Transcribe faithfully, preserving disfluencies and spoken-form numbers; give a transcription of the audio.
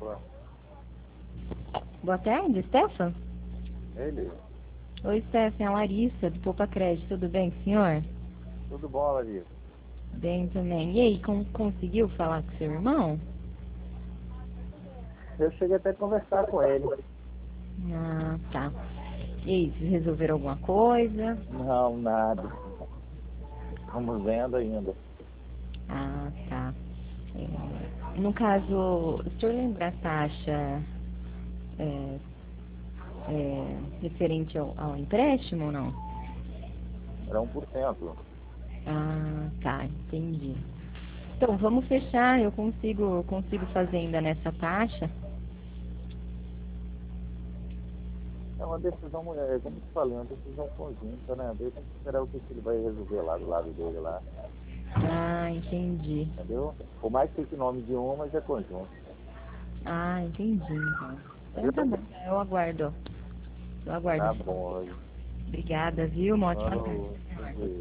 Boa tarde, Stefan? Ele? Oi, Stefan, é a Larissa, do Poupa Crédito. Tudo bem, senhor? Tudo bom, Larissa? Bem também. E aí, com, conseguiu falar com seu irmão? Eu cheguei até a conversar com ele. Ah, tá. E aí, vocês resolveram alguma coisa? Não, nada. Estamos vendo ainda. Ah, tá. É, no caso, o senhor lembra a taxa é, é, referente ao, ao empréstimo ou não? Era um por cento. Ah, tá, entendi. Então, vamos fechar, eu consigo, eu consigo fazer ainda nessa taxa. É uma decisão, é, como eu te falei, uma decisão conjunta, né? Daí tem que esperar o que que ele vai resolver lá do lado dele lá. Ah, entendi. Entendeu? Por mais que fique o nome de um, mas é conjunto. Ah, entendi, então. Então tá Entendeu? bom, eu aguardo. Eu aguardo. Tá bom. Obrigada, viu? Uma ótima tarde. Falou.